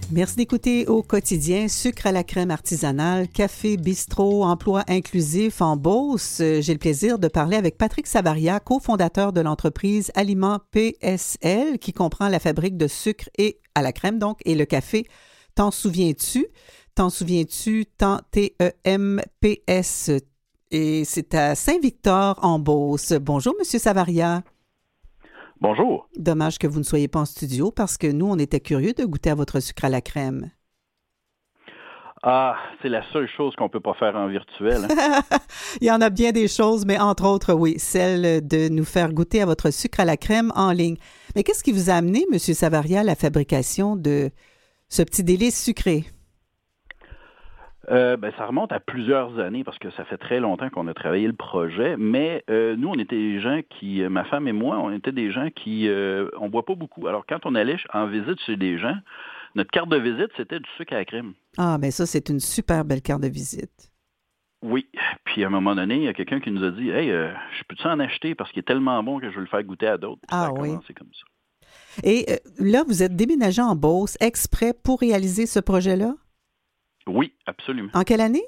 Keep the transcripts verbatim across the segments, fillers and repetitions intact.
Merci d'écouter Au quotidien, sucre à la crème artisanale, café, bistrot, emploi inclusif en Beauce. J'ai le plaisir de parler avec Patrick Savaria, cofondateur de l'entreprise Aliments P S L, qui comprend la fabrique de sucre et à la crème, donc, et le café. T'en souviens-tu? T'en souviens-tu? Tant T E M P S. Et c'est à Saint-Victor en Beauce. Bonjour, Monsieur Savaria. Bonjour. Dommage que vous ne soyez pas en studio parce que nous, on était curieux de goûter à votre sucre à la crème. Ah, c'est la seule chose qu'on ne peut pas faire en virtuel. Hein? Il y en a bien des choses, mais entre autres, oui, celle de nous faire goûter à votre sucre à la crème en ligne. Mais qu'est-ce qui vous a amené, M. Savaria, à la fabrication de ce petit délice sucré? Euh, ben, ça remonte à plusieurs années parce que ça fait très longtemps qu'on a travaillé le projet, mais euh, nous, on était des gens qui, ma femme et moi, on était des gens qui, euh, on boit pas beaucoup. Alors, quand on allait en visite chez des gens, notre carte de visite, c'était du sucre à la crème. Ah, bien ça, c'est une super belle carte de visite. Oui. Puis, à un moment donné, il y a quelqu'un qui nous a dit, « Hey, euh, je peux-tu en acheter parce qu'il est tellement bon que je veux le faire goûter à d'autres? » Puis Ah, ça a oui. commencé comme ça. Et euh, là, vous êtes déménagé en Beauce exprès pour réaliser ce projet-là? Oui, absolument. En quelle année?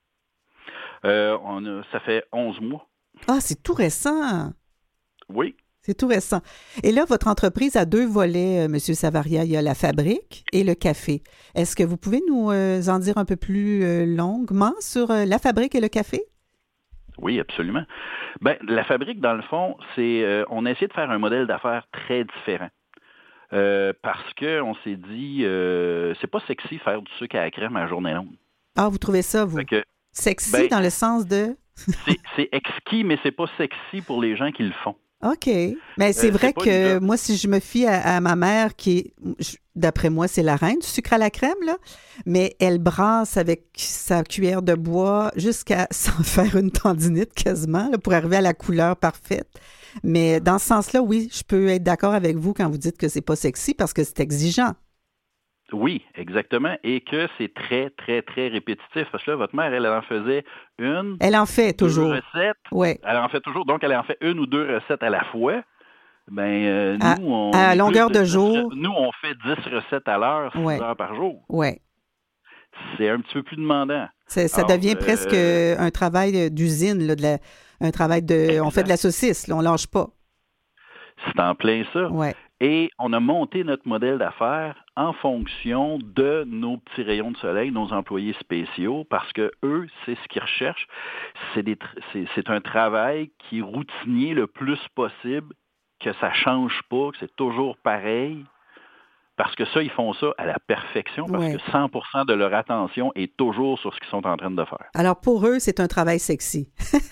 Euh, on a, ça fait onze mois. Ah, c'est tout récent. Oui. C'est tout récent. Et là, votre entreprise a deux volets, euh, M. Savaria. Il y a la fabrique et le café. Est-ce que vous pouvez nous euh, en dire un peu plus euh, longuement sur euh, la fabrique et le café? Oui, absolument. Ben, la fabrique, dans le fond, c'est euh, on a essayé de faire un modèle d'affaires très différent. Euh, parce qu'on s'est dit, euh, c'est pas sexy faire du sucre à la crème à journée longue. Ah, vous trouvez ça, vous? Fait que, Sexy ben, dans le sens de... c'est, c'est exquis, mais c'est pas sexy pour les gens qui le font. OK. Mais c'est Euh, vrai c'est pas que une... moi, si je me fie à, à ma mère, qui est, je- d'après moi, c'est la reine du sucre à la crème, là, mais elle brasse avec sa cuillère de bois jusqu'à s'en faire une tendinite quasiment, là, pour arriver à la couleur parfaite. Mais dans ce sens-là, oui, je peux être d'accord avec vous quand vous dites que c'est pas sexy parce que c'est exigeant. Oui, exactement. Et que c'est très, très, très répétitif. Parce que là, votre mère, elle, elle en faisait une, Elle en fait deux toujours. recettes. Ouais. Elle en fait toujours. Donc, elle en fait une ou deux recettes à la fois. Ben, euh, À, nous, on à est longueur plus de de dix jour. re- Nous, on fait dix recettes à l'heure, six Ouais. heures par jour. Ouais. C'est un petit peu plus demandant. C'est, ça Alors, devient euh, presque un travail d'usine, là, de la, un travail de... exact. On fait de la saucisse, là, on lâche pas. C'est en plein ça. Ouais. Et on a monté notre modèle d'affaires en fonction de nos petits rayons de soleil, nos employés spéciaux, parce que eux, c'est ce qu'ils recherchent. C'est, des, c'est, c'est un travail qui est routinier le plus possible, que ça change pas, que c'est toujours pareil. Parce que ça, ils font ça à la perfection, parce Ouais. que cent pour cent de leur attention est toujours sur ce qu'ils sont en train de faire. Alors, pour eux, c'est un travail sexy.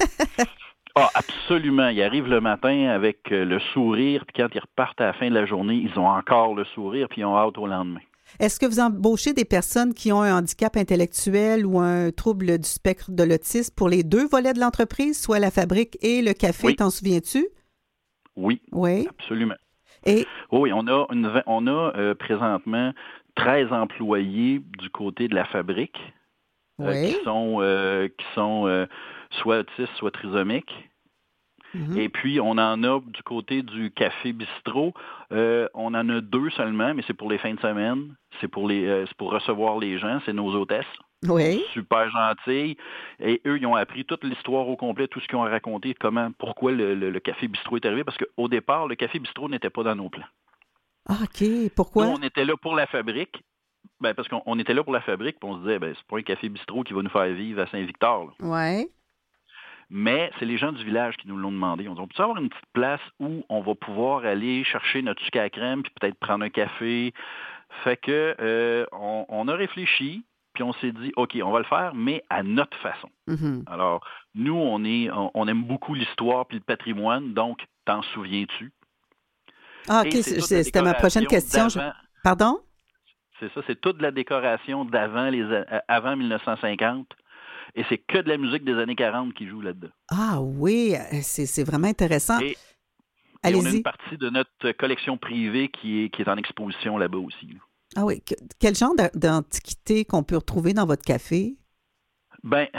Ah, absolument. Ils arrivent le matin avec le sourire, puis quand ils repartent à la fin de la journée, ils ont encore le sourire, puis ils ont hâte au lendemain. Est-ce que vous embauchez des personnes qui ont un handicap intellectuel ou un trouble du spectre de l'autisme pour les deux volets de l'entreprise, soit la fabrique et le café, Oui. t'en souviens-tu? Oui, Oui. absolument. Et Oui, on a, une, on a euh, présentement treize employés du côté de la fabrique euh, oui. qui sont, euh, qui sont euh, soit autistes, soit trisomiques. Mm-hmm. Et puis, on en a du côté du café bistrot. Euh, on en a deux seulement, mais c'est pour les fins de semaine. C'est pour les, euh, c'est pour recevoir les gens. C'est nos hôtesses. Oui. Super gentilles. Et eux, ils ont appris toute l'histoire au complet, tout ce qu'ils ont raconté, comment, pourquoi le, le, le café bistrot est arrivé. Parce qu'au départ, le café bistrot n'était pas dans nos plans. Ah, OK. Pourquoi? Nous, on était là pour la fabrique. Ben, parce qu'on on était là pour la fabrique, puis on se disait, ben, c'est pas un café bistrot qui va nous faire vivre à Saint-Victor. Oui. Mais c'est les gens du village qui nous l'ont demandé. On dit, on peut avoir une petite place où on va pouvoir aller chercher notre sucre à la crème, puis peut-être prendre un café. Fait que euh, on, on a réfléchi, puis on s'est dit, OK, on va le faire, mais à notre façon. Mm-hmm. Alors, nous, on est, on, on aime beaucoup l'histoire puis le patrimoine, donc, t'en souviens-tu? Ah, OK. Et c'est toute la C'était ma prochaine décoration question. Je- d'avant. Pardon? C'est ça, c'est toute de la décoration d'avant les a- avant mille neuf cent cinquante. Et c'est que de la musique des années quarante qui joue là-dedans. Ah oui, c'est, c'est vraiment intéressant. Et, et Allez-y. on a une partie de notre collection privée qui est, qui est en exposition là-bas aussi. Là. Ah oui. Que- quel genre d'a- d'antiquité qu'on peut retrouver dans votre café? Ben,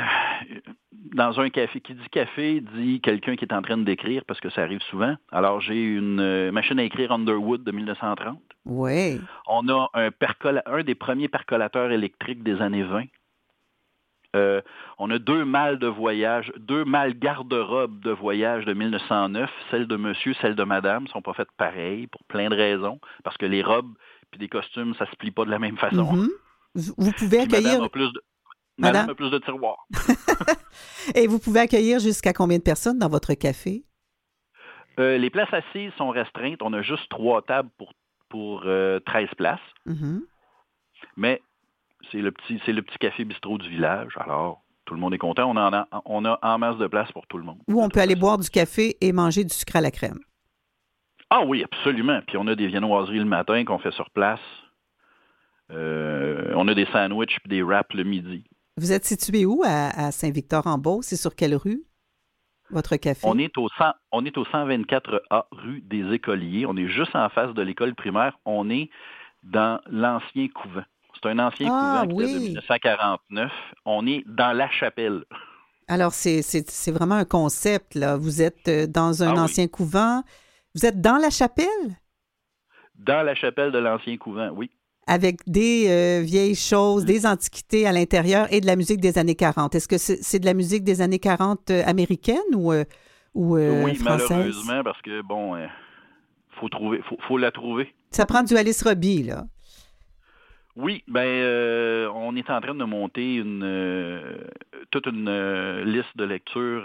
dans un café, qui dit café, dit quelqu'un qui est en train d'écrire, parce que ça arrive souvent. Alors, j'ai une euh, machine à écrire Underwood de mille neuf cent trente. Oui. On a un, percola- un des premiers percolateurs électriques des années vingt. Euh, on a deux malles de voyage, deux malles garde-robe de voyage de mille neuf cent neuf, celle de monsieur, celle de madame, sont pas faites pareil pour plein de raisons, parce que les robes puis les costumes, ça se plie pas de la même façon. Mm-hmm. Vous, vous pouvez puis accueillir... Madame a plus de, madame madame? a plus de tiroirs. Et vous pouvez accueillir jusqu'à combien de personnes dans votre café? Euh, les places assises sont restreintes. On a juste trois tables pour, pour euh, treize places. Mm-hmm. Mais c'est le petit c'est le petit café bistrot du village. Alors, tout le monde est content. On en a, on a en masse de place pour tout le monde. Où on peut aller boire du café et manger du sucre à la crème. Ah oui, absolument. Puis on a des viennoiseries le matin qu'on fait sur place. Euh, on a des sandwichs et des wraps le midi. Vous êtes situé où à, à Saint-Victor-en-Beauce? C'est sur quelle rue, votre café? On est au cent, on est au cent vingt-quatre A rue des Écoliers. On est juste en face de l'école primaire. On est dans l'ancien couvent. C'est un ancien ah, couvent oui. qui date de dix-neuf cent quarante-neuf. On est dans la chapelle. Alors, c'est, c'est, c'est vraiment un concept, là. Vous êtes dans un ah, ancien oui. couvent. Vous êtes dans la chapelle? Dans la chapelle de l'ancien couvent, oui. Avec des euh, vieilles choses, des antiquités à l'intérieur et de la musique des années quarante. Est-ce que c'est, c'est de la musique des années quarante euh, américaine ou, euh, ou euh, oui, française? malheureusement, parce que, bon, il euh, faut trouver, faut, faut la trouver. Ça prend du Alice Robbie, là. Oui, ben euh, on est en train de monter une euh, toute une euh, liste de lectures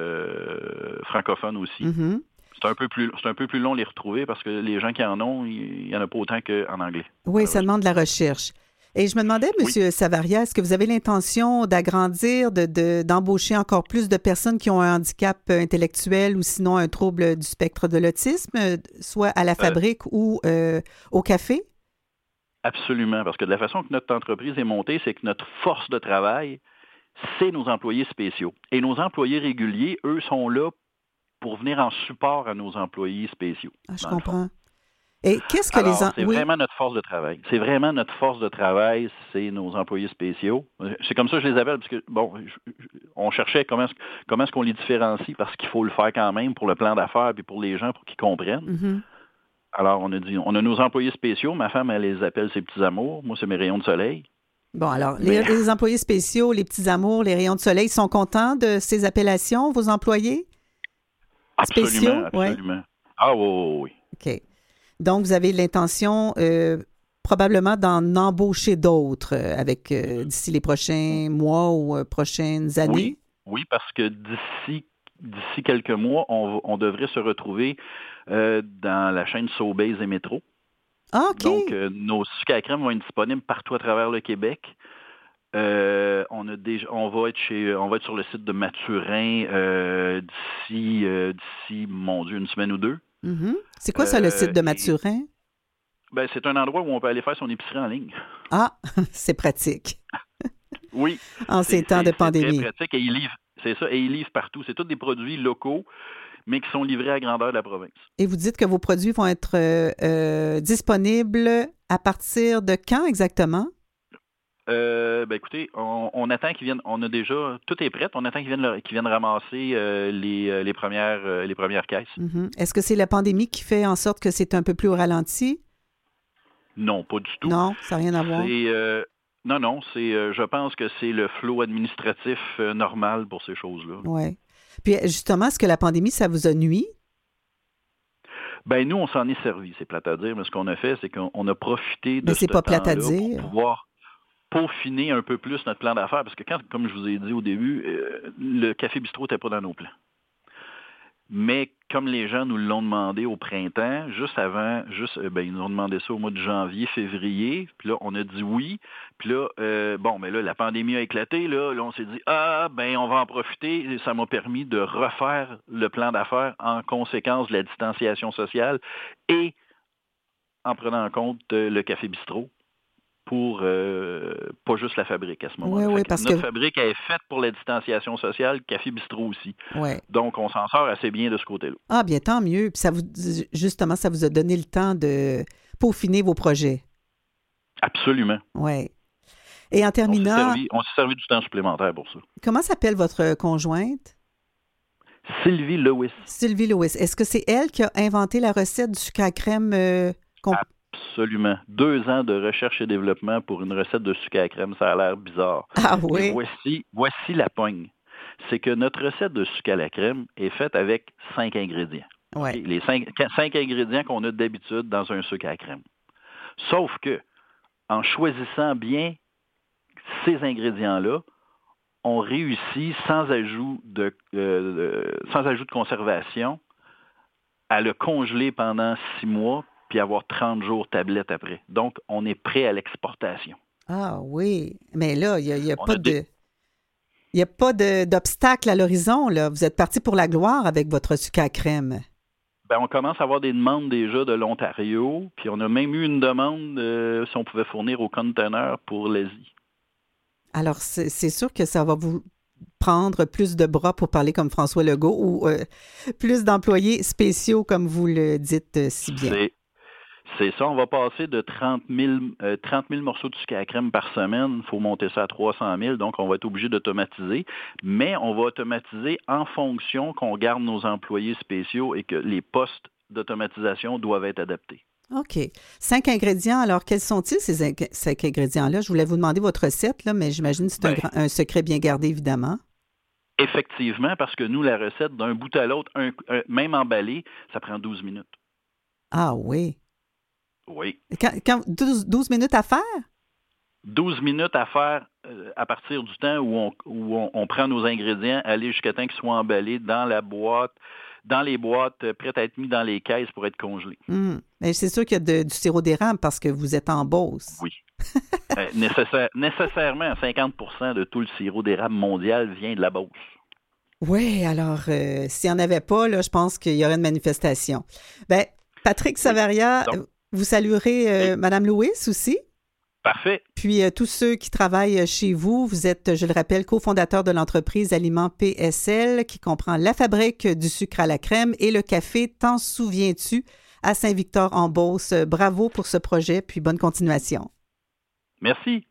euh, francophones aussi. Mm-hmm. C'est un peu plus c'est un peu plus long de les retrouver parce que les gens qui en ont, il n'y en a pas autant qu'en anglais. Oui, ça demande de la recherche. Et je me demandais, M. Oui. Savaria, est-ce que vous avez l'intention d'agrandir, de, de, d'embaucher encore plus de personnes qui ont un handicap intellectuel ou sinon un trouble du spectre de l'autisme, soit à la fabrique euh, ou euh, au café? Absolument, parce que de la façon que notre entreprise est montée, c'est que notre force de travail, c'est nos employés spéciaux. Et nos employés réguliers, eux, sont là pour venir en support à nos employés spéciaux. Ah, je comprends. Et qu'est-ce que Alors, les... En... c'est oui. vraiment notre force de travail. C'est vraiment notre force de travail, c'est nos employés spéciaux. C'est comme ça que je les appelle, parce que, bon, je, je, on cherchait comment est-ce, comment est-ce qu'on les différencie, parce qu'il faut le faire quand même pour le plan d'affaires et pour les gens, pour qu'ils comprennent. Mm-hmm. Alors, on a dit, on a nos employés spéciaux. Ma femme, elle les appelle ses petits amours. Moi, c'est mes rayons de soleil. Bon, alors, les, Mais... les employés spéciaux, les petits amours, les rayons de soleil, sont contents de ces appellations, vos employés? Absolument, spéciaux? absolument. Ouais. Ah oui, oui, oui. OK. Donc, vous avez l'intention euh, probablement d'en embaucher d'autres euh, avec euh, d'ici les prochains mois ou euh, prochaines années? Oui, oui, parce que d'ici d'ici quelques mois, on, on devrait se retrouver euh, dans la chaîne Sobeys et Métro. Ah, OK. Donc, euh, nos sucres à crème vont être disponibles partout à travers le Québec. Euh, on a déjà, on va être chez, on va être sur le site de Mathurin euh, d'ici, euh, d'ici, mon Dieu, une semaine ou deux. Mm-hmm. C'est quoi ça, le site de Mathurin? Et, ben, c'est un endroit où on peut aller faire son épicerie en ligne. Ah, c'est pratique. Oui. En ces temps de pandémie. C'est très pratique et ils livrent, c'est ça, et ils livrent partout. C'est tous des produits locaux, mais qui sont livrés à grandeur de la province. Et vous dites que vos produits vont être euh, euh, disponibles à partir de quand exactement? Euh, ben écoutez, on, on attend qu'ils viennent, on a déjà, tout est prêt, on attend qu'ils viennent, qu'ils viennent ramasser euh, les, les, premières, euh, les premières caisses. Mm-hmm. Est-ce que c'est la pandémie qui fait en sorte que c'est un peu plus au ralenti? Non, pas du tout. Non, ça n'a rien à voir. C'est, euh, non, non, c'est, euh, je pense que c'est le flot administratif euh, normal pour ces choses-là. Oui. Puis justement, est-ce que la pandémie, ça vous a nui? Ben nous, on s'en est servi, c'est plate à dire, mais ce qu'on a fait, c'est qu'on a profité de ben, c'est ce pas plate à temps-là dire. pour pouvoir peaufiner un peu plus notre plan d'affaires, parce que quand, comme je vous ai dit au début, euh, le café bistrot n'était pas dans nos plans. Mais comme les gens nous l'ont demandé au printemps, juste avant, juste, ben, ils nous ont demandé ça au mois de janvier, février, puis là, on a dit oui. Puis là, euh, bon, mais là, la pandémie a éclaté, là, là on s'est dit, ah, ben, on va en profiter. Et ça m'a permis de refaire le plan d'affaires en conséquence de la distanciation sociale et en prenant en compte euh, le café bistrot. Pour euh, pas juste la fabrique à ce moment-là. Oui, oui, parce notre que... fabrique est faite pour la distanciation sociale, café bistrot aussi. Ouais. Donc, on s'en sort assez bien de ce côté-là. Ah, bien, tant mieux. Puis ça vous, justement, ça vous a donné le temps de peaufiner vos projets. Absolument. Oui. Et en On s'est terminant, servi, on s'est servi du temps supplémentaire pour ça. comment s'appelle votre conjointe? Sylvie Lewis. Sylvie Lewis. Est-ce que c'est elle qui a inventé la recette du sucre à crème? euh, qu'on- Absolument. Deux ans de recherche et développement pour une recette de sucre à crème, ça a l'air bizarre. Ah Mais oui? voici, voici la pogne. C'est que notre recette de sucre à la crème est faite avec cinq ingrédients. Ouais. OK? Les cinq, cinq ingrédients qu'on a d'habitude dans un sucre à crème. Sauf que, en choisissant bien ces ingrédients-là, on réussit sans ajout de, euh, sans ajout de conservation à le congeler pendant six mois puis avoir trente jours tablette après. Donc, on est prêt à l'exportation. Ah oui. Mais là, il n'y a, il y a On pas a de. des- Il n'y a pas de- d'obstacle à l'horizon, là. Vous êtes parti pour la gloire avec votre sucre à crème. Ben, on commence à avoir des demandes déjà de l'Ontario, puis on a même eu une demande euh, si on pouvait fournir au conteneur pour l'Asie. Alors, c'est c'est sûr que ça va vous prendre plus de bras pour parler comme François Legault ou euh, plus d'employés spéciaux, comme vous le dites euh, si bien. C'est, c'est ça, on va passer de trente mille, euh, trente mille morceaux de sucre à crème par semaine. Il faut monter ça à trois cent mille, donc on va être obligé d'automatiser. Mais on va automatiser en fonction qu'on garde nos employés spéciaux et que les postes d'automatisation doivent être adaptés. OK. Cinq ingrédients. Alors, quels sont-ils, ces ing- cinq ingrédients-là? Je voulais vous demander votre recette, là, mais j'imagine que c'est un, Ben, grand- un secret bien gardé, évidemment. Effectivement, parce que nous, la recette, d'un bout à l'autre, un- un- même emballé, ça prend douze minutes. Ah oui. Oui. Quand, quand- douze, douze minutes à faire? douze minutes à faire euh, à partir du temps où, on, où on, on prend nos ingrédients, aller jusqu'à temps qu'ils soient emballés dans la boîte, dans les boîtes, euh, prêtes à être mis dans les caisses pour être congelés. Hum. Mais c'est sûr qu'il y a de- du sirop d'érable parce que vous êtes en Beauce. Oui. Euh, nécessaire- nécessairement, cinquante pour cent de tout le sirop d'érable mondial vient de la Beauce. Oui, alors, euh, s'il n'y en avait pas, là, je pense qu'il y aurait une manifestation. Ben, Patrick Savaria, Oui. Donc, vous saluerez euh, oui. Mme Lewis aussi. Parfait. Puis euh, tous ceux qui travaillent chez vous, vous êtes, je le rappelle, cofondateur de l'entreprise Aliments P S L qui comprend la fabrique du sucre à la crème et le café T'en souviens-tu à Saint-Victor-en-Beauce. Bravo pour ce projet, puis bonne continuation. Merci.